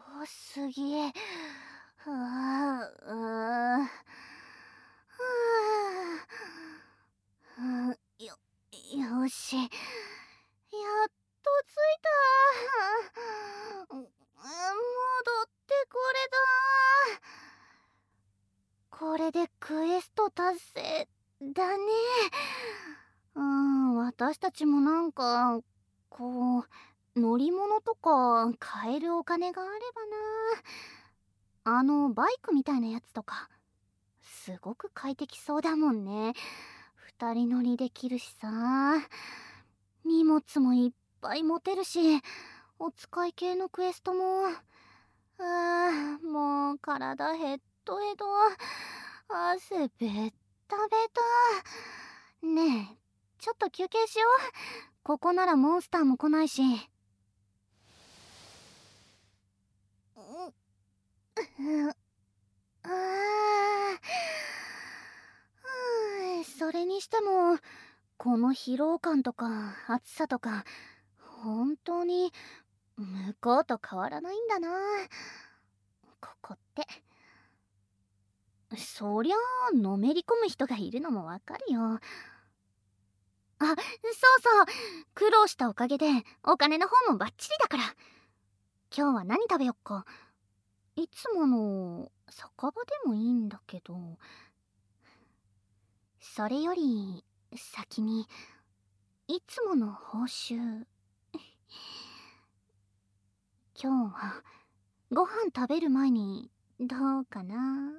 濃すぎ。あーうーんよ、よし。やっと着いた。戻ってこれだ。これでクエスト達成だね。私たちもなんか、こう、乗り物とか買えるお金があればな。バイクみたいなやつとか、すごく快適そうだもんね。二人乗りできるしさ。荷物もいっぱい持てるし、お使い系のクエストも。もう体ヘッドヘド。汗ベッタベタ。ねえ、ちょっと休憩しよう。ここならモンスターも来ないし。あそれにしてもこの疲労感とか暑さとか本当に向こうと変わらないんだな。ここってそりゃあのめり込む人がいるのもわかるよ。そうそう、苦労したおかげでお金の方もバッチリだから。今日は何食べよっか。いつもの酒場でもいいんだけど、それより先にいつもの報酬。今日はご飯食べる前にどうかな。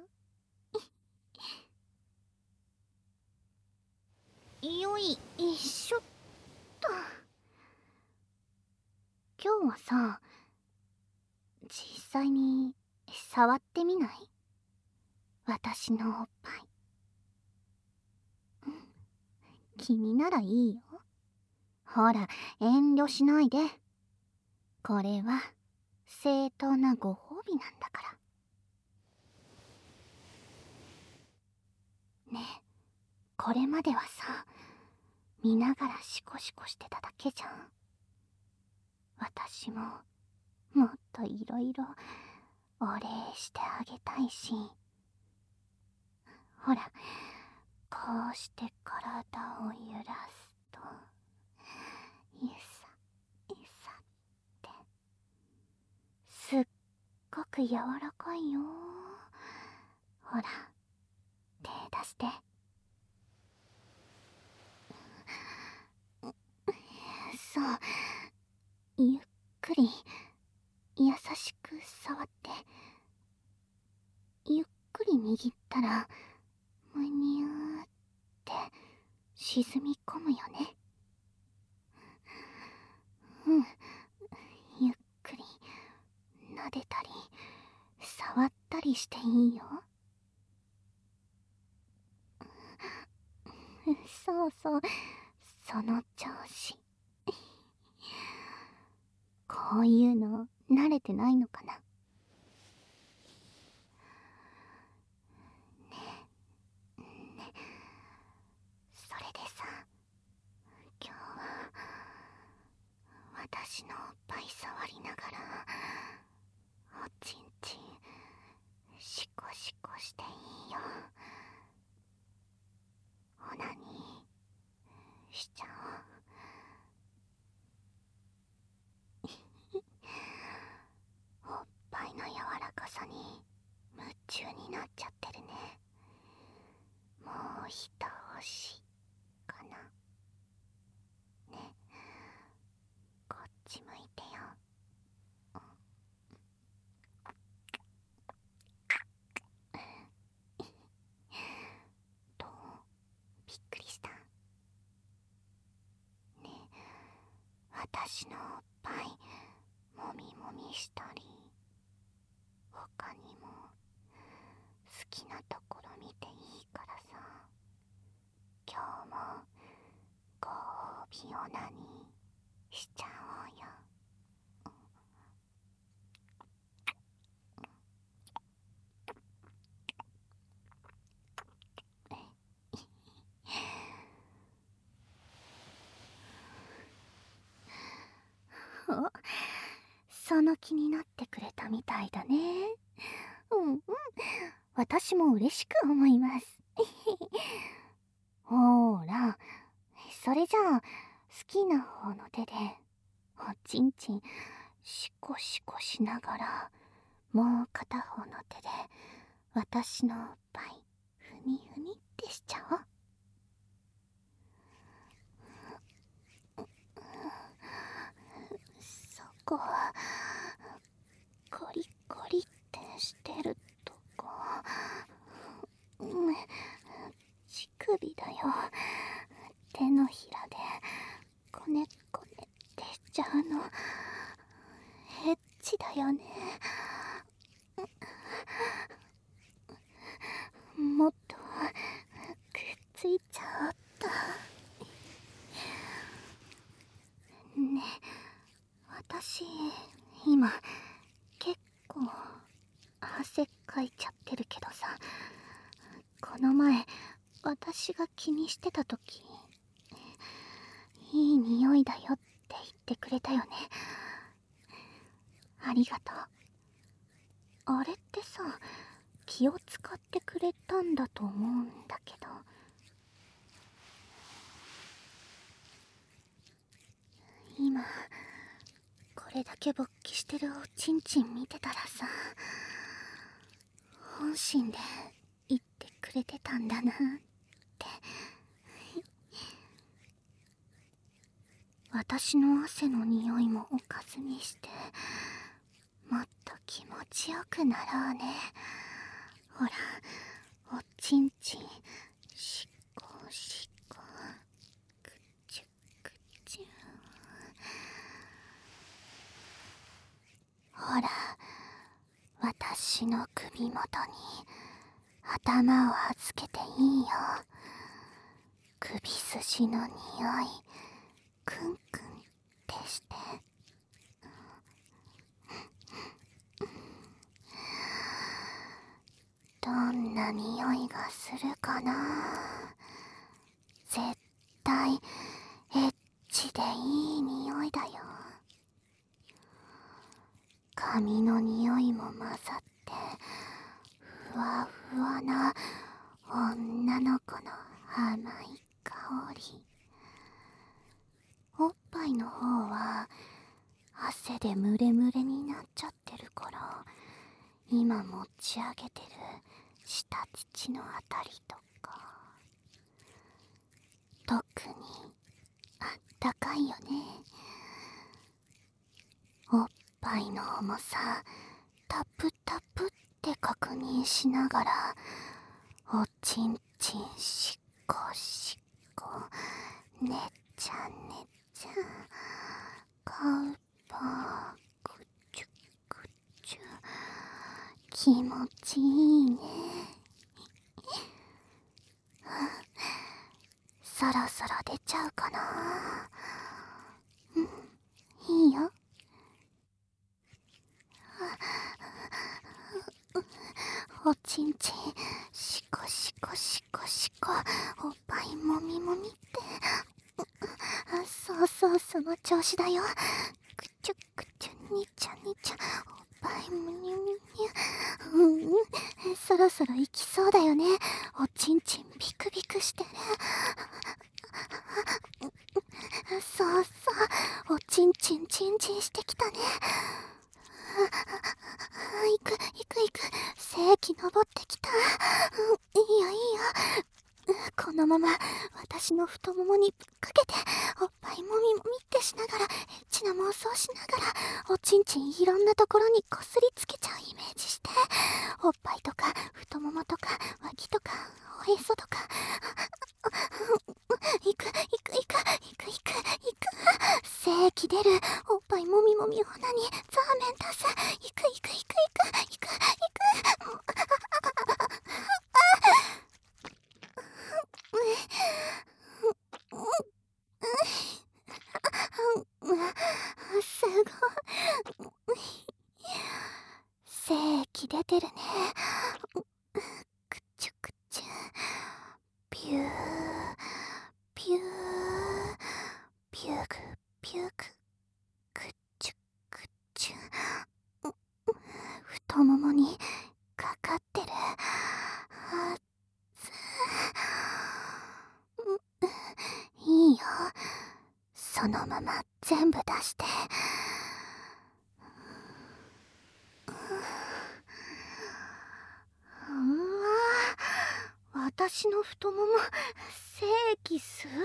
よいしょっと。今日はさ、実際に触ってみない？私のおっぱい。君ならいいよ。ほら、遠慮しないで。これは正当なご褒美なんだから。ねえ、これまではさ、見ながらシコシコしてただけじゃん。私ももっといろいろお礼してあげたいし。ほら、こうして体を揺らすと、ゆさゆさってすっごく柔らかいよ。ほら、手出して。そう、ゆっくり優しく触って、ゆっくり握ったらむにゅーって沈み込むよね。うん、ゆっくり撫でたり触ったりしていいよ。そうそう、その調子。こういうの慣れてないのかな。それでさ、今日は私のおっぱい触りながらおちんちんシコシコしていいよ。オナニーしちゃおう。おっぱいの柔らかさに夢中になっちゃってるね。もう一押しかな。ね、こっち向いてよ。どう？びっくりした？ね、私のおっぱいもみもみしたり、他にも好きなところ見ていいからさ。今日もご褒美オナニーしちゃおうよ。お、 その気になってくれたみたいだね。うんうん、私も嬉しく思います。ほーら、それじゃあ好きな方の手でおちんちんシコシコしながら、もう片方の手で私のおっぱいふみふみってしちゃおう。そこコリコリってしてるとこ、乳首だよ。手のひらでこねこねってしちゃうのエッチだよね。もっとくっついちゃおっと。ねえ、私今結構汗かいちゃってるけどさ、この前私が気にしてた時、いい匂いだよって言ってくれたよね。ありがとう。あれってさ、気を使ってくれたんだと思うんだけど。今これだけ勃起してるおちんちん見てたらさ、本心で言ってくれてたんだなって。私の汗の匂いもおかずにして、もっと気持ちよくなろうね。ほら、おちんちんしこしこ、くちゅくちゅ。ほら、私の首元に頭を預けていいよ。首筋の匂いクンクンってして。どんな匂いがするかな。絶対エッチでいい匂いだよ。髪の匂いも混ざってふわふわな女の子の甘い香り。おっぱいの方は汗でムレムレになっちゃってるから、今持ち上げてる下乳のあたりとか特にあったかいよね。おっぱいの重さタプタプって確認しながら、おちんちんしこしこ、ねちゃねちゃ、カウパーくちゅくちゅ、気持ちいいね。そろそろ出ちゃうかな。うん、いいよ。おちんちんしこしこしこしこ、おっぱいもみもみって。そうそう、その調子だよ。くちゅくちゅ、にちゃにちゃ、おっぱいむにゅむにゅ。そろそろ行きそうだよね。おちんちんビクビクしてる。そうそう、おちんちんチンチンしてきたね。行く行く行く、正規登ってきた。いいよいいよ。このまま私の太ももにぶっかけて、おっぱいもみもみってしながらエッチな妄想しながら、おちんちんいろんなところにこすりつけちゃうイメージして、おっぱいとか太ももとか脇とかおへそとか。行く行く行く行く行く行く、正規出るおっぱいもみもみオナにザーメン出す。行く行く行く行く行く行く。すごい。正気出てるね。くちゅくちゅ、ピューピューピューグピューグ、くちゅくちゅ。 太ももにかかってる。いいよ、そのまま全部出して。私の太もも、精液すごい。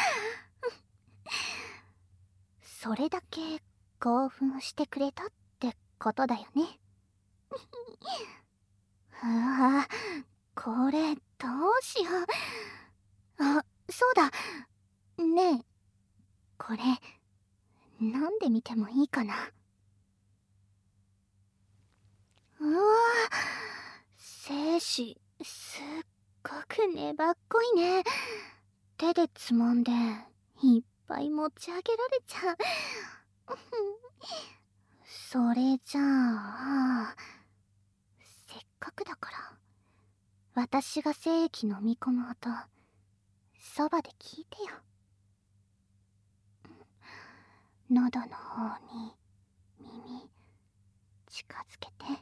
それだけ興奮してくれたってことだよね。これどうしよう。そうだ。ねえ、これなんで見てもいいかな。精子すっごく粘っこいね。手でつまんでいっぱい持ち上げられちゃう。それじゃあ、せっかくだから私が精液飲み込む音そばで聞いてよ。喉の方に耳近づけて。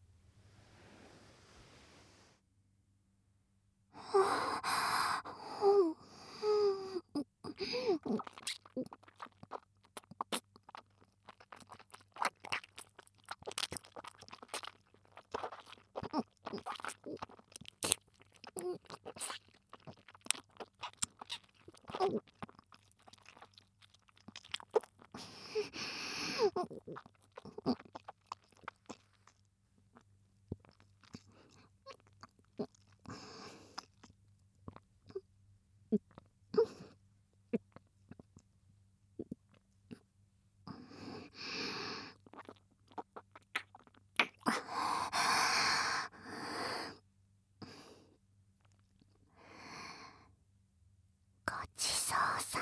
ごちそうさ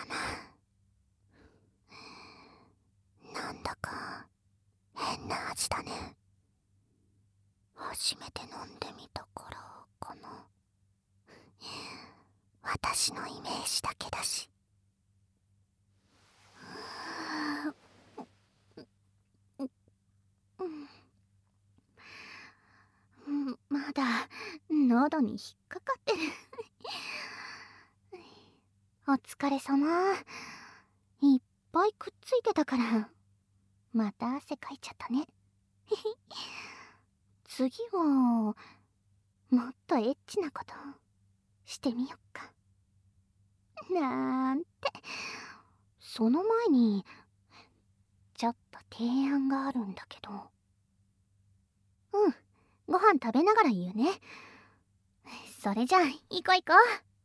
ま。なんだか変な味だね。初めて飲んでみたからかな。私のイメージだけだし。まだ喉に引っかかってる。お疲れ様。いっぱいくっついてたからまた汗かいちゃったね。次はもっとエッチなことしてみよっかなんて。その前にちょっと提案があるんだけど。ご飯食べながら言うね。それじゃあ行こう行こう。